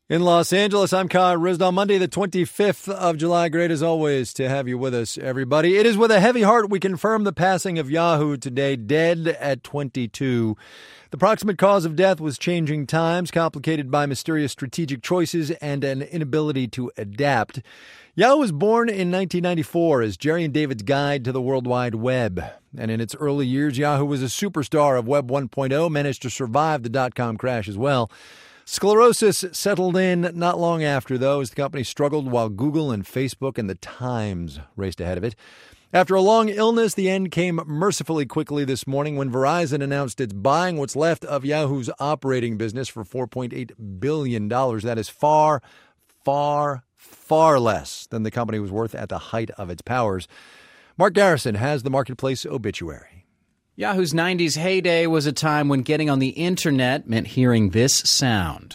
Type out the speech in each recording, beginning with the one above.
In Los Angeles, I'm Kyle Rizdal. Monday, the 25th of July. Great as always to have you with us, everybody. It is with a heavy heart we confirm the passing of Yahoo today, dead at 22. The proximate cause of death was changing times, complicated by mysterious strategic choices and an inability to adapt. Yahoo was born in 1994 as Jerry and David's Guide to the World Wide Web. And in its early years, Yahoo was a superstar of Web 1.0, managed to survive the dot-com crash as well. Sclerosis settled in not long after, though, as the company struggled while Google and Facebook and the Times raced ahead of it. After a long illness, the end came mercifully quickly this morning when Verizon announced it's buying what's left of Yahoo's operating business for $4.8 billion. That is far, far, far less than the company was worth at the height of its powers. Mark Garrison has the Marketplace obituary. Yahoo's 90s heyday was a time when getting on the internet meant hearing this sound.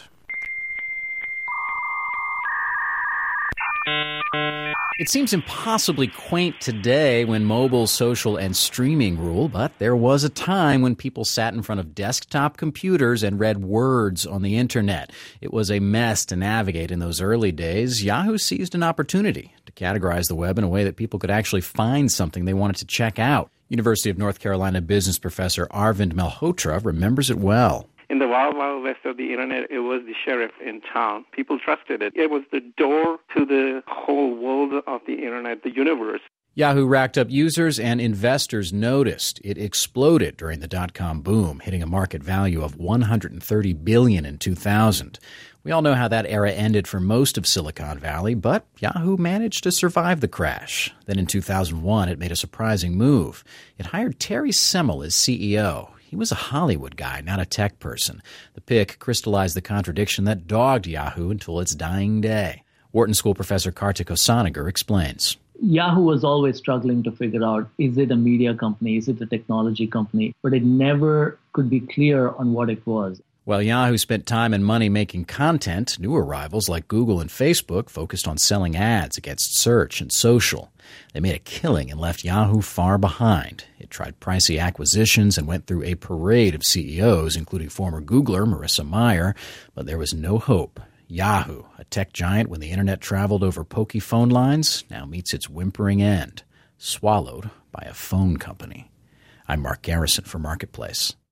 It seems impossibly quaint today when mobile, social, and streaming rule, but there was a time when people sat in front of desktop computers and read words on the internet. It was a mess to navigate in those early days. Yahoo seized an opportunity to categorize the web in a way that people could actually find something they wanted to check out. University of North Carolina business professor Arvind Malhotra remembers it well. In the wild, wild west of the internet, it was the sheriff in town. People trusted it. It was the door to the whole world of the internet, the universe. Yahoo racked up users and investors noticed. It exploded during the dot-com boom, hitting a market value of $130 billion in 2000. We all know how that era ended for most of Silicon Valley, but Yahoo managed to survive the crash. Then in 2001, it made a surprising move. It hired Terry Semel as CEO. He was a Hollywood guy, not a tech person. The pick crystallized the contradiction that dogged Yahoo until its dying day. Wharton School professor Kartik Osanagar explains. Yahoo was always struggling to figure out, is it a media company, is it a technology company? But it never could be clear on what it was. While Yahoo spent time and money making content, newer rivals like Google and Facebook focused on selling ads against search and social. They made a killing and left Yahoo far behind. It tried pricey acquisitions and went through a parade of CEOs, including former Googler Marissa Mayer, but there was no hope. Yahoo, a tech giant when the internet traveled over pokey phone lines, now meets its whimpering end, swallowed by a phone company. I'm Mark Garrison for Marketplace.